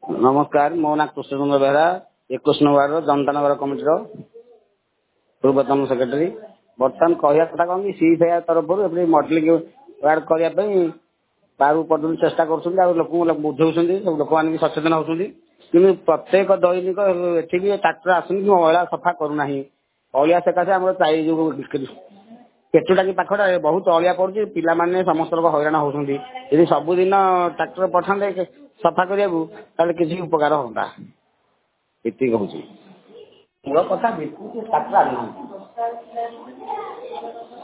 नमस्कार मो ना कृष्णचंद्र बेहरा 21 वार्ड जनतानगर कमिटी पूर्वतन सेक्रेटरी बर्तमान कहया कथा कौन कि सी फेयर तरफ मॉडलिंग वार्ड करने पर्यटन चेष्टा कर बुझाऊँ लोक मैंने सचेतन होती कि प्रत्येक दैनिक एठिक ट्राक्टर आसुनी कि अला सफा करूना अलिया सकाशे आम जो पेटुटाकी पाखटा बहुत अलिया पड़ुची पिला माने समस्त लोग हैरान होती यदि सबुदिन ट्राक्टर पठाते सफा करने किसी उपकार होता ये कहूँ कथा ट्राक्टर